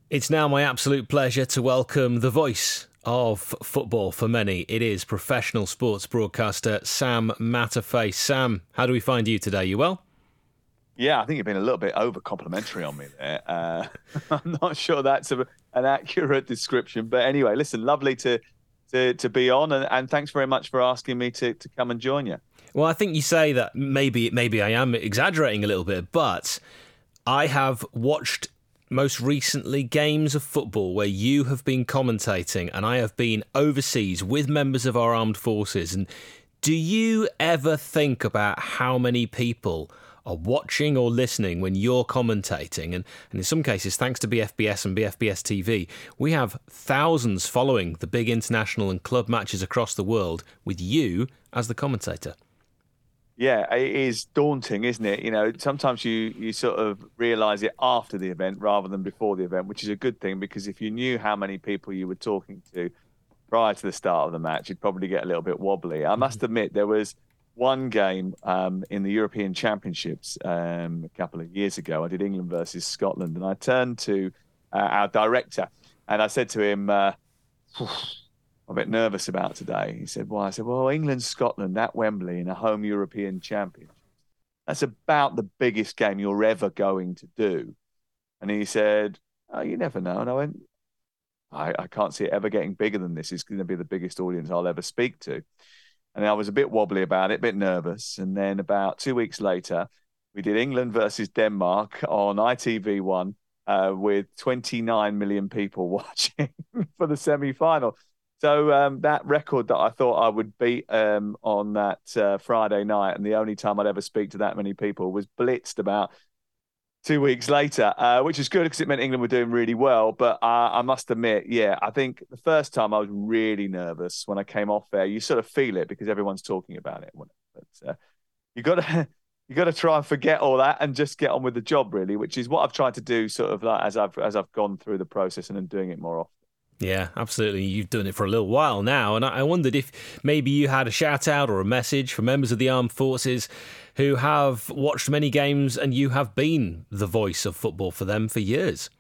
It's now my absolute pleasure to welcome the voice of football for many. It is professional sports broadcaster Sam Matterface. Sam, how do we find you today? You well? Yeah, I think you've been a little bit over complimentary on me there. I'm not sure that's an accurate description, but anyway, listen, lovely to be on, and thanks very much for asking me to come and join you. Well, I think you say that maybe I am exaggerating a little bit, but I have watched most recently games of football where you have been commentating and I have been overseas with members of our armed forces. And do you ever think about how many people are watching or listening when you're commentating? And in some cases, thanks to BFBS and BFBS TV, we have thousands following the big international and club matches across the world with you as the commentator. Yeah, it is daunting, isn't it? You know, sometimes you sort of realise it after the event rather than before the event, which is a good thing, because if you knew how many people you were talking to prior to the start of the match, you'd probably get a little bit wobbly. I must admit, there was one game in the European Championships a couple of years ago. I did England versus Scotland, and I turned to our director and I said to him, I'm a bit nervous about today. He said, why? I said, well, England, Scotland at Wembley in a home European Championship. That's about the biggest game you're ever going to do. And he said, oh, you never know. And I went, I can't see it ever getting bigger than this. It's going to be the biggest audience I'll ever speak to. And I was a bit wobbly about it, a bit nervous. And then about 2 weeks later, we did England versus Denmark on ITV1 with 29 million people watching for the semi-final. So that record that I thought I would beat on that Friday night, and the only time I'd ever speak to that many people, was blitzed about 2 weeks later, which is good because it meant England were doing really well. But I must admit, yeah, I think the first time I was really nervous when I came off there. You sort of feel it because everyone's talking about it. But you got to try and forget all that and just get on with the job, really, which is what I've tried to do, sort of like as I've gone through the process and then doing it more often. Yeah, absolutely. You've done it for a little while now, and I wondered if maybe you had a shout out or a message for members of the armed forces who have watched many games and you have been the voice of football for them for years.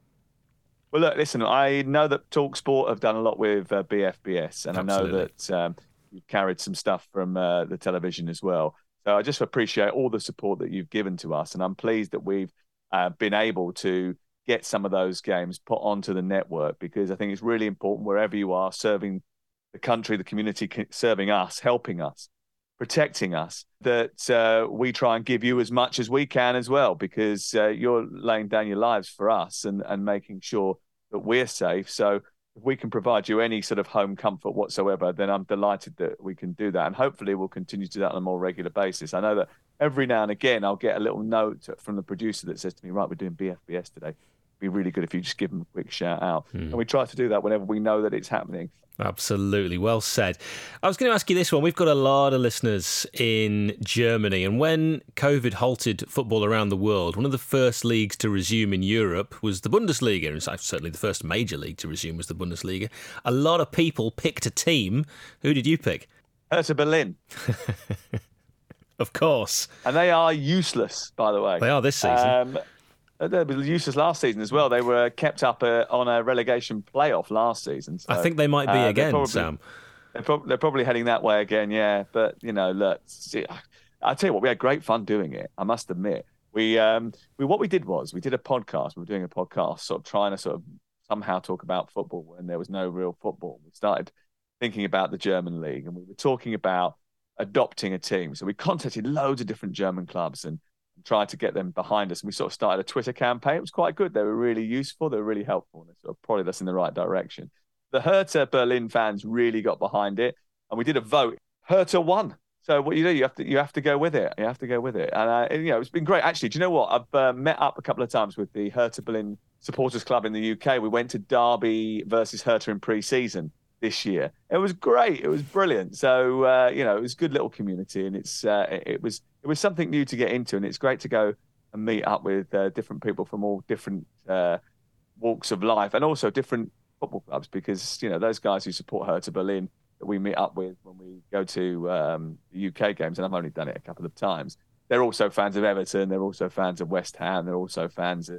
Well, look, listen, I know that TalkSport have done a lot with BFBS, and Absolutely. I know that you've carried some stuff from the television as well. So I just appreciate all the support that you've given to us, and I'm pleased that we've been able to get some of those games put onto the network, because I think it's really important wherever you are serving the country, the community, serving us, helping us, protecting us, that we try and give you as much as we can as well, because you're laying down your lives for us and making sure that we're safe. So if we can provide you any sort of home comfort whatsoever, then I'm delighted that we can do that. And hopefully we'll continue to do that on a more regular basis. I know that every now and again, I'll get a little note from the producer that says to me, right, we're doing BFBS today. Be really good if you just give them a quick shout out. And we try to do that whenever we know that it's happening. Absolutely. Well said. I was going to ask you this one. We've got a lot of listeners in Germany, and when COVID halted football around the world, one of the first leagues to resume in Europe was the Bundesliga. And certainly the first major league to resume was the Bundesliga. A lot of people picked a team. Who did you pick? Hertha Berlin. Of course. And they are useless, by the way. They are this season. They were useless last season as well. They were kept up on a relegation playoff last season. So, I think they might be again, Sam. They're probably heading that way again, yeah. But, you know, look, I'll tell you what, we had great fun doing it, I must admit. What we did was we did a podcast. We were doing a podcast sort of trying to sort of somehow talk about football when there was no real football. We started thinking about the German league, and we were talking about adopting a team. So we contacted loads of different German clubs and tried to get them behind us. And we sort of started a Twitter campaign. It was quite good. They were really useful. They were really helpful. And they sort of prodded us in the right direction. The Hertha Berlin fans really got behind it. And we did a vote. Hertha won. So what you do, you have to go with it. You have to go with it. And, you know, it's been great. Actually, do you know what? I've met up a couple of times with the Hertha Berlin supporters club in the UK. We went to Derby versus Hertha in pre-season this year. It was great. It was brilliant. So, you know, it was a good little community, and it was something new to get into, and it's great to go and meet up with different people from all different walks of life, and also different football clubs, because, you know, those guys who support Hertha Berlin that we meet up with when we go to the UK games, and I've only done it a couple of times, they're also fans of Everton, they're also fans of West Ham, they're also fans of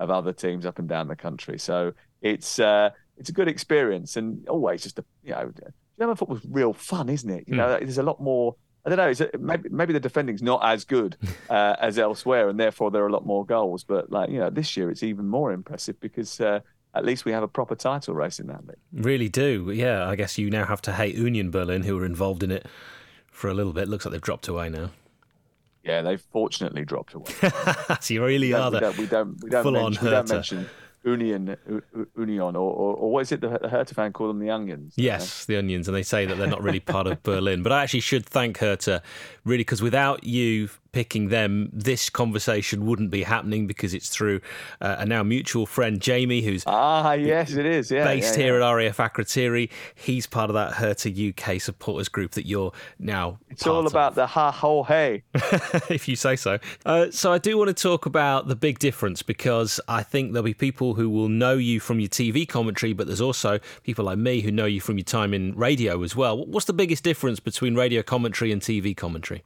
of other teams up and down the country. So it's a good experience, and always just German football's real fun, isn't it? There's a lot more. I don't know. Maybe the defending's not as good as elsewhere, and therefore there are a lot more goals. But this year it's even more impressive because at least we have a proper title race in that league. Really do, yeah. I guess you now have to hate Union Berlin, who were involved in it for a little bit. Looks like they've dropped away now. Yeah, they've fortunately dropped away. So you really are we don't mention Union, or what is it? The Hertha fan call them the Onions. Yes, the Onions, and they say that they're not really part of Berlin. But I actually should thank Hertha, really, because without you picking them, this conversation wouldn't be happening, because it's through a now mutual friend, Jamie, who's yes, it is, based here at RAF Akrotiri. He's part of that Hertha UK supporters group that you're now It's all about the ha-ho-hey. if you say so. So I do want to talk about the big difference, because I think there'll be people who will know you from your TV commentary, but there's also people like me who know you from your time in radio as well. What's the biggest difference between radio commentary and TV commentary?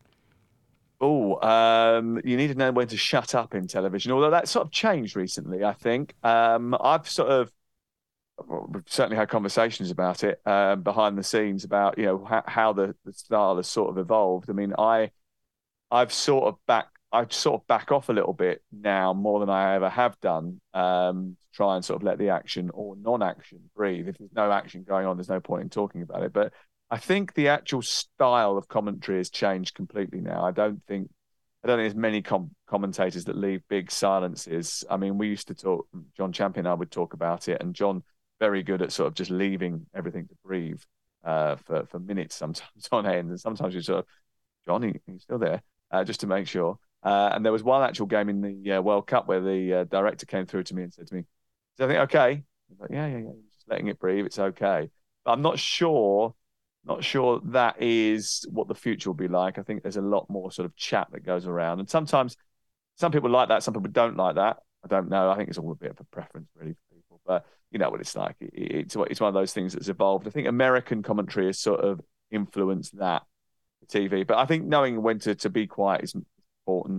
You need to know when to shut up in television, although that's sort of changed recently, I think. We've certainly had conversations about it behind the scenes about, how the style has sort of evolved. I mean, I've sort of back off a little bit now, more than I ever have done, to try and sort of let the action or non-action breathe. If there's no action going on, there's no point in talking about it. But I think the actual style of commentary has changed completely now. I don't think there's many commentators that leave big silences. I mean, we used to talk, John Champion and I would talk about it, and John, very good at sort of just leaving everything to breathe for minutes sometimes on end. And sometimes you sort of, John, he's still there, just to make sure. And there was one actual game in the World Cup where the director came through to me and said to me, "Is everything okay?" I was like, yeah, just letting it breathe. It's okay. But I'm not sure that is what the future will be like. I think there's a lot more sort of chat that goes around. And sometimes some people like that, some people don't like that. I don't know. I think it's all a bit of a preference really for people. But you know what it's like. It's one of those things that's evolved. I think American commentary has sort of influenced that TV. But I think knowing when to be quiet is important.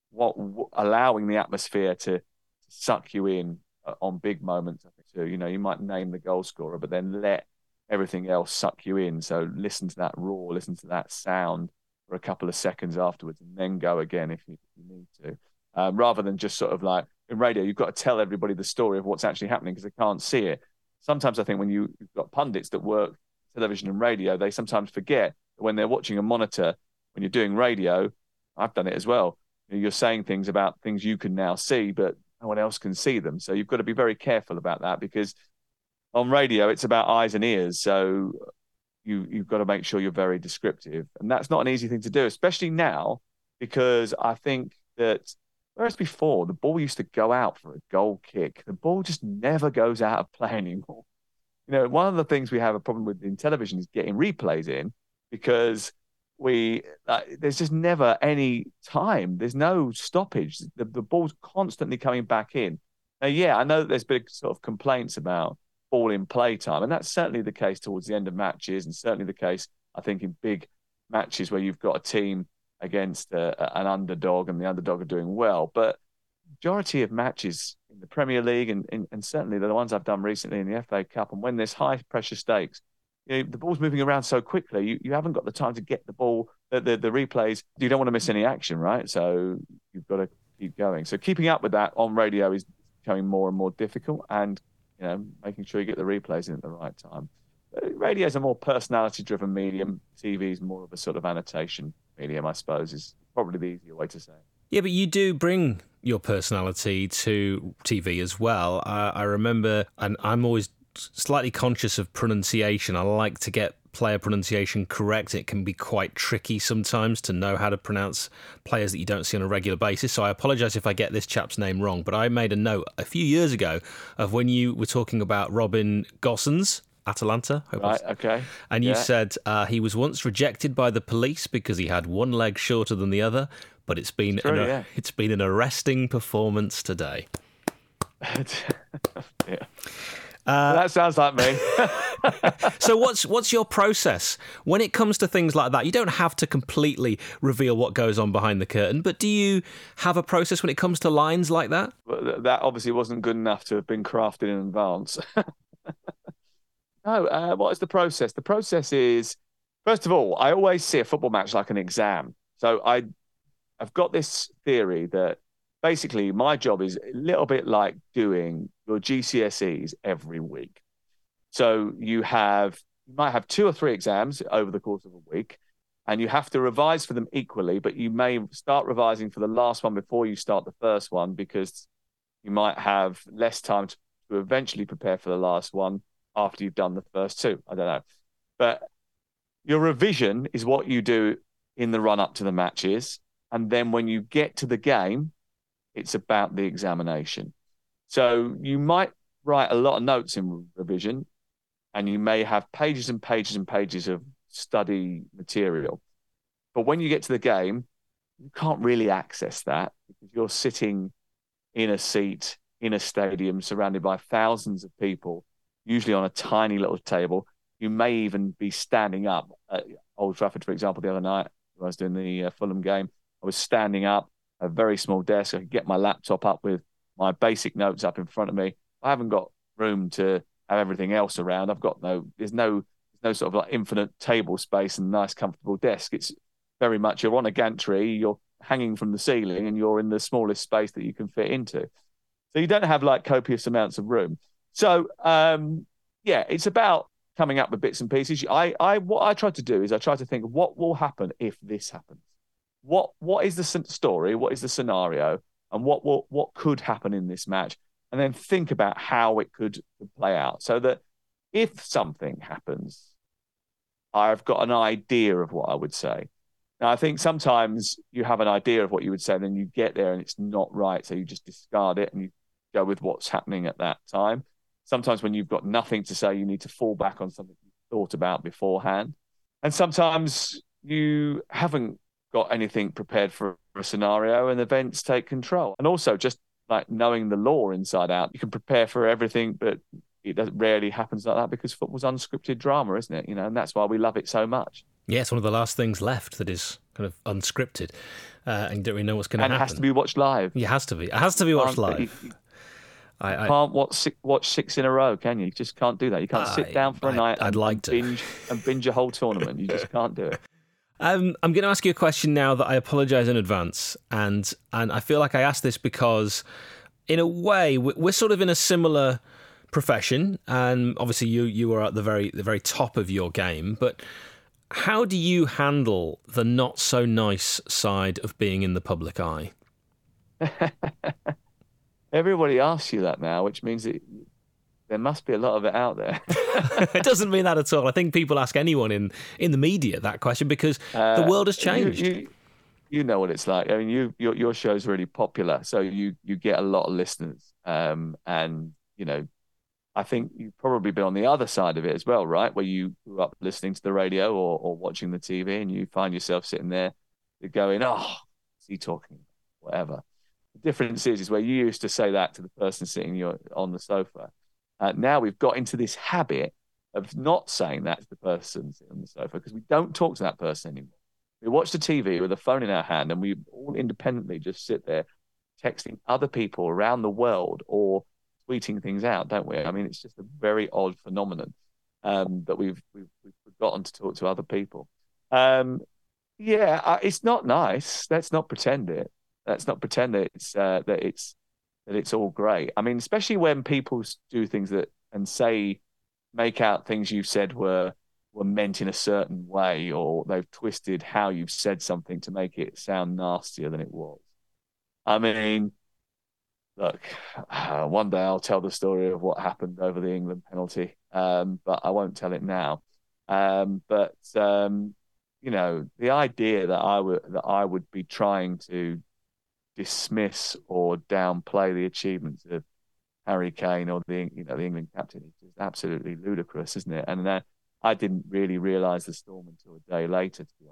Allowing the atmosphere to suck you in on big moments, I think too. You might name the goal scorer, but then let everything else suck you in. So listen to that roar, listen to that sound for a couple of seconds afterwards, and then go again if you need to. Rather than just sort of like in radio, you've got to tell everybody the story of what's actually happening because they can't see it. Sometimes I think when you've got pundits that work television and radio, they sometimes forget that when they're watching a monitor, when you're doing radio, I've done it as well. You're saying things about things you can now see, but no one else can see them. So you've got to be very careful about that, because on radio, it's about eyes and ears. So you've got to make sure you're very descriptive. And that's not an easy thing to do, especially now, because I think that whereas before, the ball used to go out for a goal kick, the ball just never goes out of play anymore. One of the things we have a problem with in television is getting replays in, because there's just never any time. There's no stoppage. The ball's constantly coming back in. Now, yeah, I know that there's big sort of complaints about ball in play time, and that's certainly the case towards the end of matches, and certainly the case, I think, in big matches where you've got a team against an underdog and the underdog are doing well. But majority of matches in the Premier League and certainly the ones I've done recently in the FA Cup, and when there's high pressure stakes, the ball's moving around so quickly, you haven't got the time to get the ball, the replays. You don't want to miss any action, right? So you've got to keep going. So keeping up with that on radio is becoming more and more difficult, and making sure you get the replays in at the right time. Radio is a more personality-driven medium. TV is more of a sort of annotation medium, I suppose, is probably the easier way to say it. Yeah, but you do bring your personality to TV as well. I remember, and I'm always slightly conscious of pronunciation. I like to get player pronunciation correct. It can be quite tricky sometimes to know how to pronounce players that you don't see on a regular basis. So I apologise if I get this chap's name wrong, but I made a note a few years ago of when you were talking about Robin Gosens, Atalanta. Right, okay. And you said he was once rejected by the police because he had one leg shorter than the other, but it's been an arresting performance today. Yeah. That sounds like me. So what's your process when it comes to things like that? You don't have to completely reveal what goes on behind the curtain, but do you have a process when it comes to lines like that? That obviously wasn't good enough to have been crafted in advance. No, what is the process? The process is, first of all, I always see a football match like an exam. So I've got this theory that basically my job is a little bit like doing your GCSEs every week. So you might have 2 or 3 exams over the course of a week, and you have to revise for them equally, but you may start revising for the last one before you start the first one because you might have less time to eventually prepare for the last one after you've done the first 2. I don't know. But your revision is what you do in the run up to the matches. And then when you get to the game, it's about the examination. So you might write a lot of notes in revision, and you may have pages and pages and pages of study material. But when you get to the game, you can't really access that because you're sitting in a seat in a stadium surrounded by thousands of people, usually on a tiny little table. You may even be standing up at Old Trafford, for example, the other night when I was doing the Fulham game. I was standing up, a very small desk. I could get my laptop up with my basic notes up in front of me. I haven't got room to have everything else around. There's no sort of like infinite table space and nice comfortable desk. It's very much you're on a gantry, you're hanging from the ceiling, and you're in the smallest space that you can fit into. So you don't have like copious amounts of room. So it's about coming up with bits and pieces. What I try to do is I try to think of what will happen if this happens. What is the story? What is the scenario? And what could happen in this match? And then think about how it could play out so that if something happens, I've got an idea of what I would say. Now, I think sometimes you have an idea of what you would say, and then you get there and it's not right. So you just discard it and you go with what's happening at that time. Sometimes when you've got nothing to say, you need to fall back on something you thought about beforehand. And sometimes you haven't got anything prepared for a scenario and events take control. And also just like knowing the law inside out, you can prepare for everything, but it rarely happens like that because football's unscripted drama, isn't it? And that's why we love it so much. Yeah, it's one of the last things left that is kind of unscripted, and you don't really know what's going to happen. And it has to be watched live. It has to be. It has to be watched live. You can't watch 6 in a row, can you? You just can't do that. You can't sit down for a night and binge a whole tournament. You just can't do it. I'm going to ask you a question now that I apologise in advance, and I feel like I asked this because, in a way, we're sort of in a similar profession, and obviously you are at the very top of your game. But how do you handle the not so nice side of being in the public eye? Everybody asks you that now, which means there must be a lot of it out there. It doesn't mean that at all. I think people ask anyone in the media that question because the world has changed. You know what it's like. I mean, your show's really popular, so you get a lot of listeners. And I think you've probably been on the other side of it as well, right? Where you grew up listening to the radio or watching the TV, and you find yourself sitting there going, "Oh, is he talking? Whatever." The difference is where you used to say that to the person sitting on the sofa. Now we've got into this habit of not saying that to the person sitting on the sofa because we don't talk to that person anymore. We watch the TV with a phone in our hand and we all independently just sit there texting other people around the world or tweeting things out, don't we? I mean, it's just a very odd phenomenon that we've forgotten to talk to other people. It's not nice. Let's not pretend it. Let's not pretend that it's all great. I mean, especially when people do things make out things you've said were meant in a certain way, or they've twisted how you've said something to make it sound nastier than it was. I mean, look, one day I'll tell the story of what happened over the England penalty, but I won't tell it now. The idea that I would be trying to dismiss or downplay the achievements of Harry Kane or the England captain is just absolutely ludicrous, isn't it? And I didn't really realise the storm until a day later, to be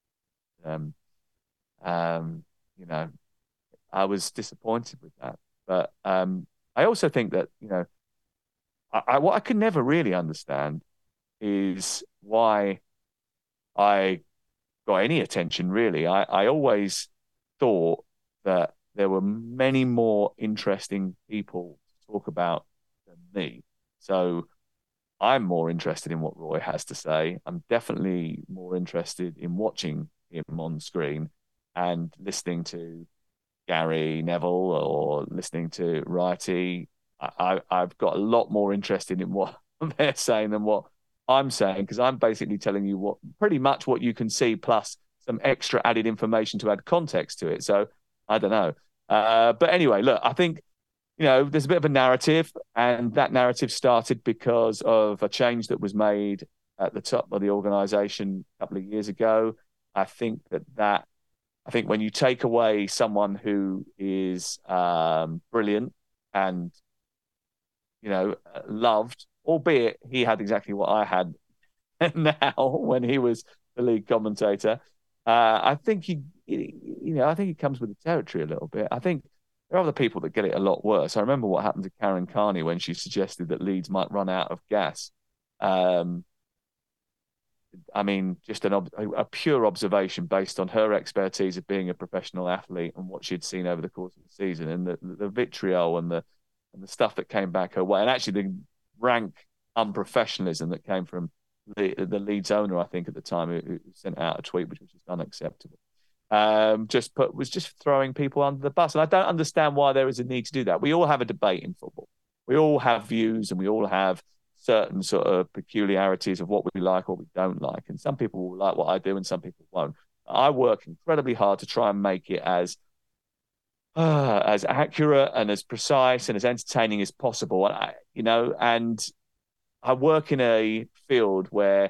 honest. I was disappointed with that, but I also think that what I could never really understand is why I got any attention, really. I always thought that there were many more interesting people to talk about than me. So I'm more interested in what Roy has to say. I'm definitely more interested in watching him on screen and listening to Gary Neville or listening to Righty. I've got a lot more interested in what they're saying than what I'm saying, because I'm basically telling you what pretty much what you can see, plus some extra added information to add context to it. So I don't know. But anyway, look, I think, there's a bit of a narrative, and that narrative started because of a change that was made at the top of the organisation a couple of years ago. I think when you take away someone who is brilliant and, loved, albeit he had exactly what I had now when he was the lead commentator, I think I think he comes with the territory a little bit. I think there are other people that get it a lot worse. I remember what happened to Karen Carney when she suggested that Leeds might run out of gas. Just a pure observation based on her expertise of being a professional athlete and what she'd seen over the course of the season, and the vitriol and the stuff that came back her way, and actually the rank unprofessionalism that came from the Leeds owner, I think at the time, who sent out a tweet which was just unacceptable. Was just throwing people under the bus, and I don't understand why there is a need to do that. We all have a debate in football. We all have views, and we all have certain sort of peculiarities of what we like or we don't like. And some people will like what I do and some people won't. I work incredibly hard to try and make it as accurate and as precise and as entertaining as possible. And I work in a field with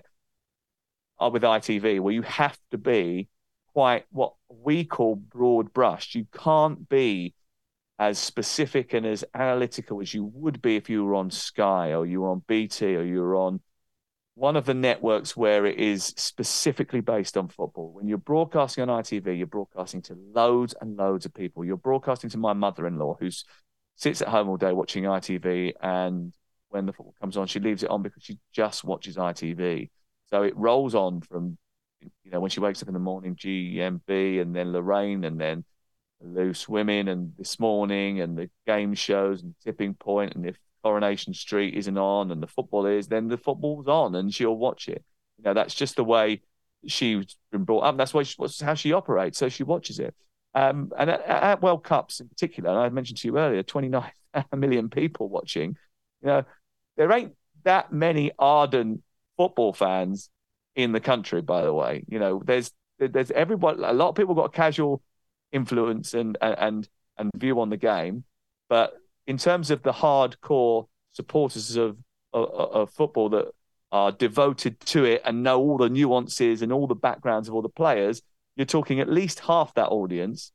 ITV, where you have to be quite what we call broad brushed. You can't be as specific and as analytical as you would be if you were on Sky or you were on BT or you were on one of the networks where it is specifically based on football. When you're broadcasting on ITV, you're broadcasting to loads and loads of people. You're broadcasting to my mother-in-law, who sits at home all day watching ITV, and when the football comes on, she leaves it on because she just watches ITV. So it rolls on from, when she wakes up in the morning, GMB, and then Lorraine, and then Loose Women, and This Morning, and the game shows, and Tipping Point, and if Coronation Street isn't on and the football is, then the football's on and she'll watch it. That's just the way she's been brought up. That's how she operates. So she watches it. And at World Cups in particular, and I mentioned to you earlier, 29 million people watching. There ain't that many ardent football fans in the country, by the way. There's everybody. A lot of people got a casual influence and view on the game, but in terms of the hardcore supporters of football that are devoted to it and know all the nuances and all the backgrounds of all the players, you're talking at least half that audience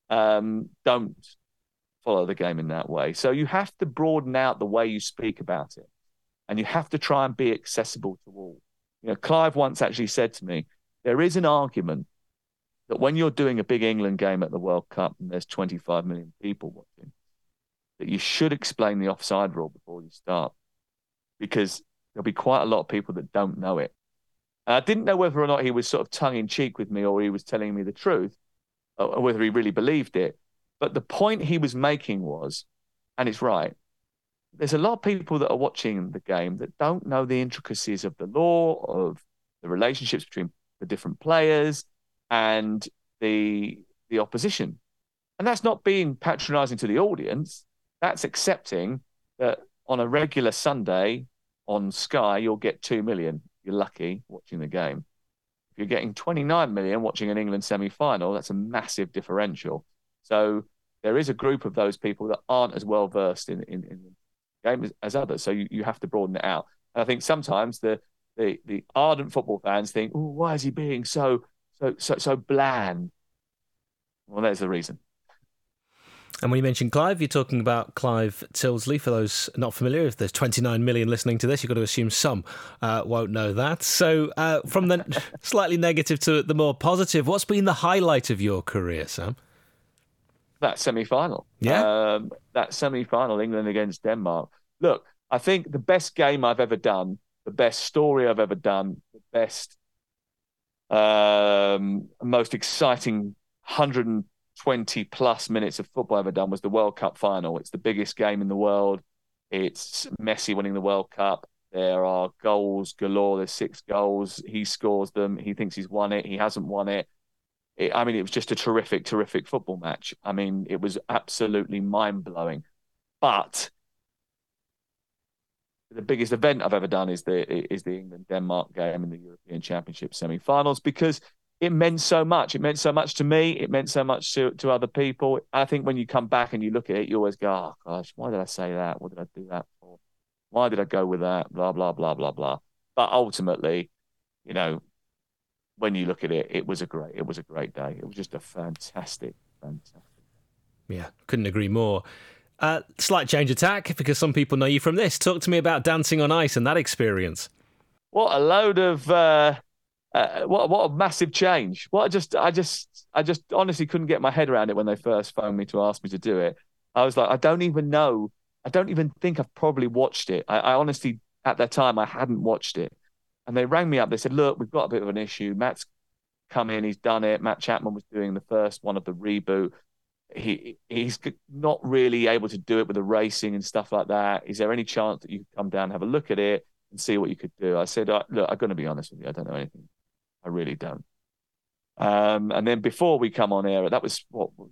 don't follow the game in that way. So you have to broaden out the way you speak about it, and you have to try and be accessible to all. Clive once actually said to me, there is an argument that when you're doing a big England game at the World Cup and there's 25 million people watching, that you should explain the offside rule before you start, because there'll be quite a lot of people that don't know it. And I didn't know whether or not he was sort of tongue-in-cheek with me or he was telling me the truth, or whether he really believed it. But the point he was making was, and it's right, there's a lot of people that are watching the game that don't know the intricacies of the law, of the relationships between the different players and the opposition. And that's not being patronising to the audience. That's accepting that on a regular Sunday on Sky, you'll get 2 million. You're lucky watching the game. If you're getting 29 million watching an England semi-final, that's a massive differential. So there is a group of those people that aren't as well versed in the game as others. So you have to broaden it out. And I think sometimes the ardent football fans think, oh, why is he being so bland? Well, there's the reason. And when you mention Clive, you're talking about Clive Tildesley. For those not familiar, if there's 29 million listening to this, you've got to assume some won't know that. So from the slightly negative to the more positive, what's been the highlight of your career, Sam? That semi-final. Yeah. That semi-final, England against Denmark. Look, I think the best game I've ever done the best story I've ever done, the best, most exciting 120 plus minutes of football I've ever done was the World Cup final. It's the biggest game in the world. It's Messi winning the World Cup. There are goals galore. There's 6 goals. He scores them. He thinks he's won it. He hasn't won it. It was just a terrific, terrific football match. I mean, it was absolutely mind-blowing. But the biggest event I've ever done is the England-Denmark game in the European Championship semi-finals, because it meant so much. It meant so much to me. It meant so much to other people. I think when you come back and you look at it, you always go, oh, gosh, why did I say that? What did I do that for? Why did I go with that? Blah, blah, blah, blah, blah. But ultimately, when you look at it, it was a great day. It was just a fantastic. Yeah, couldn't agree more. Slight change of tack, because some people know you from this. Talk to me about Dancing on Ice and that experience. What a load of what a massive change! I just honestly couldn't get my head around it when they first phoned me to ask me to do it. I was like, I don't even know. I don't even think I've probably watched it. I honestly, at that time, I hadn't watched it. And they rang me up. They said, look, we've got a bit of an issue. Matt's come in. He's done it. Matt Chapman was doing the first one of the reboot. He's not really able to do it with the racing and stuff like that. Is there any chance that you could come down and have a look at it and see what you could do? I said, look, I'm going to be honest with you. I don't know anything. I really don't. And then before we come on air, that was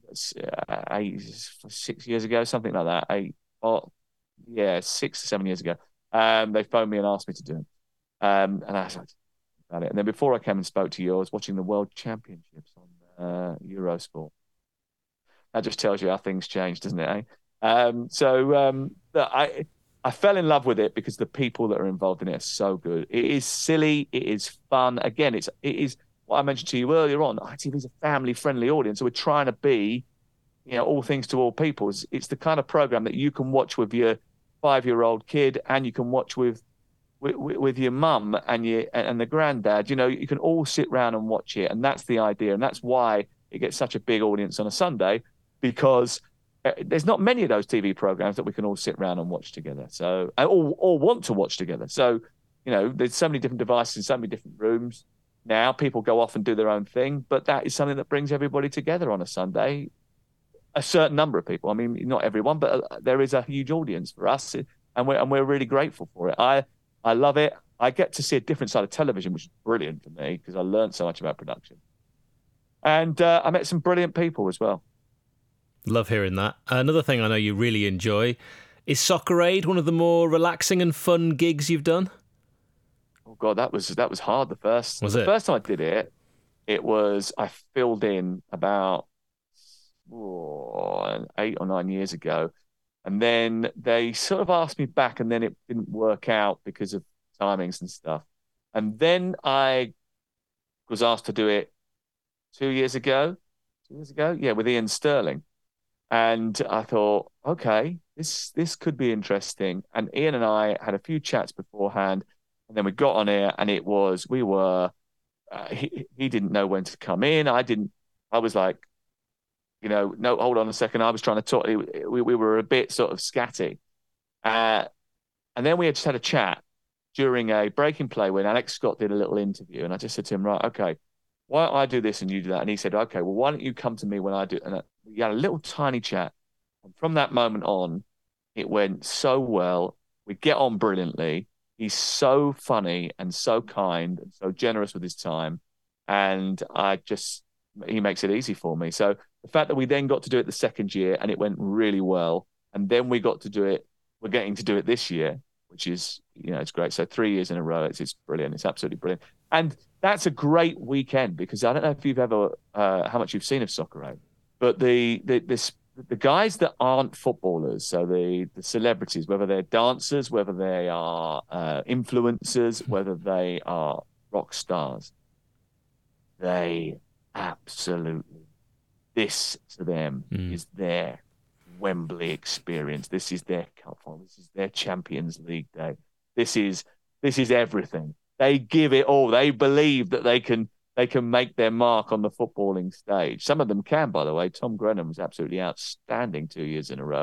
6 years ago, something like that. 6 or 7 years ago. They phoned me and asked me to do it. And I was like, about it. And then before I came and spoke to you, I was watching the World Championships on Eurosport. That just tells you how things change, doesn't it? I fell in love with it because the people that are involved in it are so good. It is silly. It is fun. Again, it is what I mentioned to you earlier on. ITV is a family-friendly audience, so we're trying to be, all things to all people. It's the kind of program that you can watch with your 5-year-old kid, and you can watch with your mum and the granddad. You can all sit around and watch it, and that's the idea, and that's why it gets such a big audience on a Sunday, because there's not many of those TV programs that we can all sit around and watch together. So, or want to watch together. So, there's so many different devices in so many different rooms. Now people go off and do their own thing, but that is something that brings everybody together on a Sunday. A certain number of people. I mean, not everyone, but there is a huge audience for us, and we're really grateful for it. I love it. I get to see a different side of television, which is brilliant for me because I learned so much about production. And I met some brilliant people as well. Love hearing that. Another thing I know you really enjoy is Soccer Aid, one of the more relaxing and fun gigs you've done. Oh God, that was hard. The first time I did it, I filled in about 8 or 9 years ago. And then they sort of asked me back, and then it didn't work out because of timings and stuff. And then I was asked to do it 2 years ago. 2 years ago? Yeah, with Ian Sterling. And I thought, okay, this could be interesting. And Ian and I had a few chats beforehand, and then we got on air, and he didn't know when to come in. I was like, no, hold on a second. I was trying to talk. We were a bit sort of scatty. And then we just had a chat during a breaking play when Alex Scott did a little interview. And I just said to him, right, okay, why don't I do this and you do that? And he said, okay, well, why don't you come to me when I do? And we had a little tiny chat. And from that moment on, it went so well. We get on brilliantly. He's so funny and so kind and so generous with his time. And he makes it easy for me. So the fact that we then got to do it the second year and it went really well, and then we're getting to do it this year, which is, it's great. So 3 years in a row, it's brilliant. It's absolutely brilliant. And that's a great weekend, because I don't know if you've ever, how much you've seen of Soccer Aid, but the guys that aren't footballers, so the celebrities, whether they're dancers, whether they are influencers, whether they are rock stars, they absolutely, this to them is their Wembley experience. This is their cup final. This is their Champions League day. This is everything. They give it all. They believe that they can make their mark on the footballing stage. Some of them can, by the way. Tom Grennan was absolutely outstanding 2 years in a row.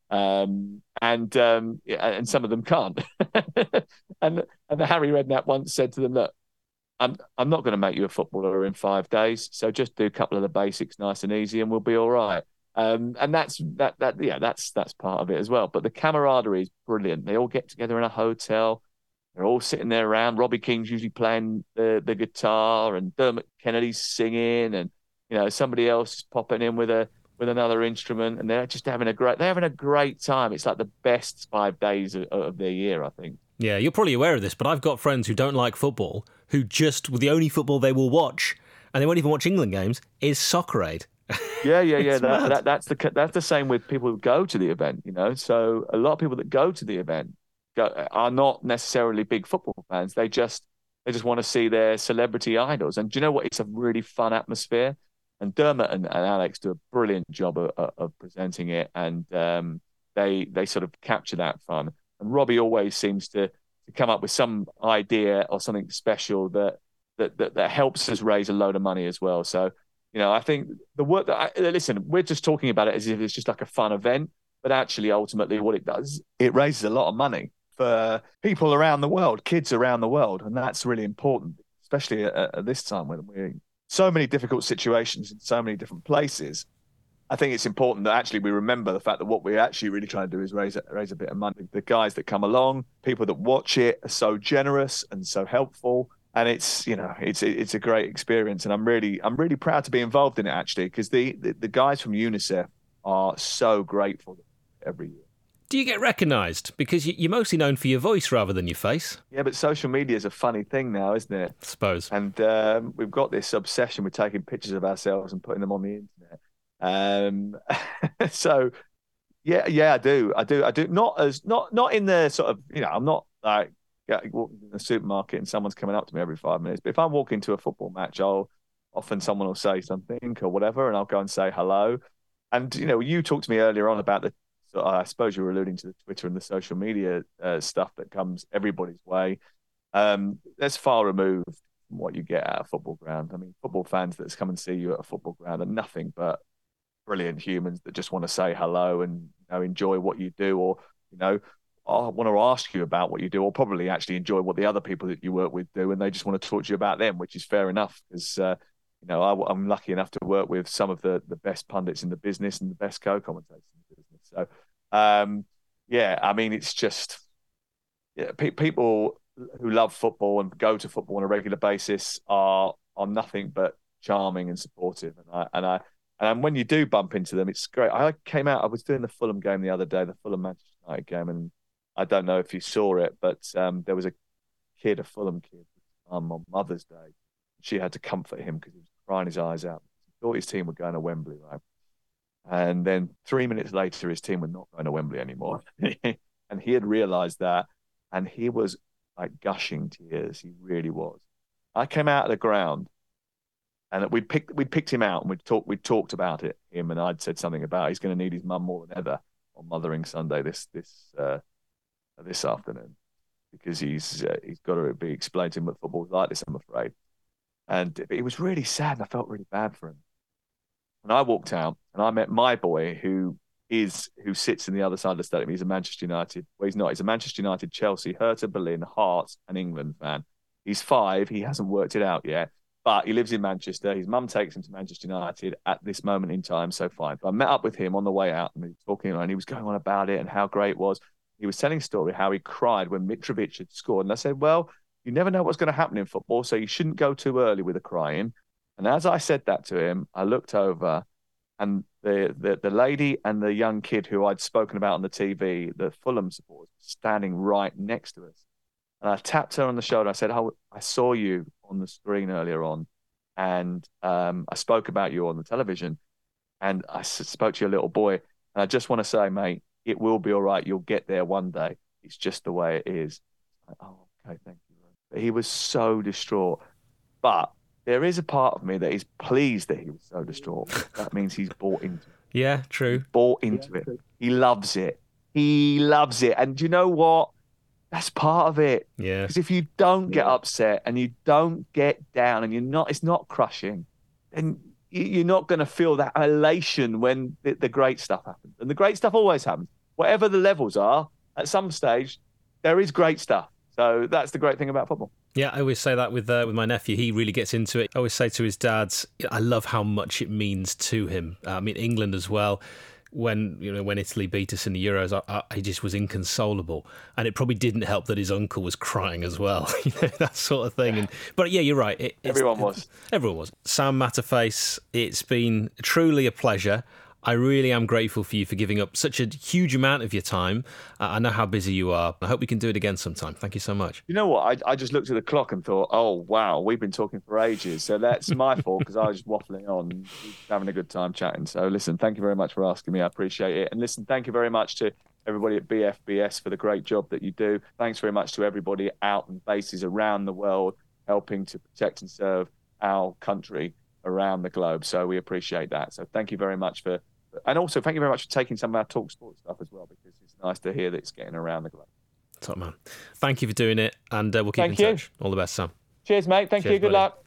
And some of them can't. and Harry Redknapp once said to them, "Look, I'm not going to make you a footballer in 5 days, so just do a couple of the basics nice and easy, and we'll be all right." And that's part of it as well. But the camaraderie is brilliant. They all get together in a hotel. They're all sitting there around. Robbie King's usually playing the guitar, and Dermot Kennedy's singing, and somebody else is popping in with another instrument, and they're just having a great time. It's like the best 5 days of their year, I think. Yeah, you're probably aware of this, but I've got friends who don't like football, who just the only football they will watch, and they won't even watch England games, is Soccer Aid. Yeah. That's the same with people who go to the event. So a lot of people that go to the event are not necessarily big football fans. They just want to see their celebrity idols. And do you know what? It's a really fun atmosphere. And Dermot and Alex do a brilliant job of presenting it, and they sort of capture that fun. And Robbie always seems to come up with some idea or something special that helps us raise a load of money as well. So, I think the work listen, we're just talking about it as if it's just like a fun event, but actually, ultimately, what it does, it raises a lot of money for people around the world, kids around the world, and that's really important, especially at this time when we're in so many difficult situations in so many different places. I think it's important that actually we remember the fact that what we're actually really trying to do is raise a bit of money. The guys that come along, people that watch it, are so generous and so helpful, and it's a great experience. And I'm really proud to be involved in it, actually, because the guys from UNICEF are so grateful every year. Do you get recognised? Because you're mostly known for your voice rather than your face. Yeah, but social media is a funny thing now, isn't it? I suppose. And we've got this obsession with taking pictures of ourselves and putting them on the internet. So yeah, I do. Not in the sort of, I'm not like walking in the supermarket and someone's coming up to me every 5 minutes. But if I'm walking to a football match, someone will say something or whatever, and I'll go and say hello. And you talked to me earlier on about so I suppose you were alluding to the Twitter and the social media stuff that comes everybody's way. That's far removed from what you get at a football ground. I mean, football fans that come and see you at a football ground are nothing but brilliant humans that just want to say hello and enjoy what you do, or I want to ask you about what you do, or probably actually enjoy what the other people that you work with do, and they just want to talk to you about them, which is fair enough, because I'm lucky enough to work with some of the best pundits in the business and the best co-commentators in the business. So, I mean, it's just people who love football and go to football on a regular basis are nothing but charming and supportive. And when you do bump into them, it's great. I was doing the Fulham game the other day, the Fulham Manchester United game, and I don't know if you saw it, but there was a Fulham kid, on Mother's Day. She had to comfort him because he was crying his eyes out. He thought his team were going to Wembley, right? And then 3 minutes later, his team were not going to Wembley anymore. And he had realised that, and he was like gushing tears. He really was. I came out of the ground, and we'd picked him out, and we'd talked about it. Him and I'd said something about he's going to need his mum more than ever on Mothering Sunday this afternoon, because he's got to be explained to him what football's like this, I'm afraid. And it was really sad, and I felt really bad for him. And I walked out, and I met my boy, who sits in the other side of the stadium. He's a Manchester United. Well, he's not. He's a Manchester United, Chelsea, Hertha Berlin, Hearts, and England fan. He's 5. He hasn't worked it out yet, but he lives in Manchester. His mum takes him to Manchester United at this moment in time, so fine. But I met up with him on the way out, and we were talking, and he was going on about it and how great it was. He was telling a story how he cried when Mitrovic had scored. And I said, well, you never know what's going to happen in football, so you shouldn't go too early with the crying. And as I said that to him, I looked over, and the lady and the young kid who I'd spoken about on the TV, the Fulham supporters, standing right next to us. And I tapped her on the shoulder. I said, oh, I saw you on the screen earlier on, and I spoke about you on the television, and I spoke to your little boy. And I just want to say, mate, it will be all right. You'll get there one day. It's just the way it is. Oh, okay, thank you. But he was so distraught. But there is a part of me that is pleased that he was so distraught. That means he's bought into it. Yeah, true. He's bought into it. He loves it. He loves it. And do you know what? That's part of it. Yeah. Because if you don't get upset and you don't get down and it's not crushing, then you're not going to feel that elation when the great stuff happens. And the great stuff always happens. whatever the levels are, at some stage, there is great stuff. So that's the great thing about football. Yeah, I always say that with my nephew. He really gets into it. I always say to his dad, I love how much it means to him. I mean, England as well. When Italy beat us in the Euros, he just was inconsolable, and it probably didn't help that his uncle was crying as well, that sort of thing. But yeah, you're right. Everyone was. Sam Matterface, it's been truly a pleasure. I really am grateful for you for giving up such a huge amount of your time. I know how busy you are. I hope we can do it again sometime. Thank you so much. You know what? I just looked at the clock and thought, oh, wow, we've been talking for ages. So that's my fault because I was waffling on, having a good time chatting. So listen, thank you very much for asking me. I appreciate it. And listen, thank you very much to everybody at BFBS for the great job that you do. Thanks very much to everybody out in bases around the world helping to protect and serve our country around the globe. So we appreciate that. So thank you very much and also thank you very much for taking some of our Talk Sport stuff as well, because it's nice to hear that it's getting around the globe. Top man. Thank you for doing it, and we'll keep in touch. All the best, Sam. Cheers, mate. Thank you. Good luck.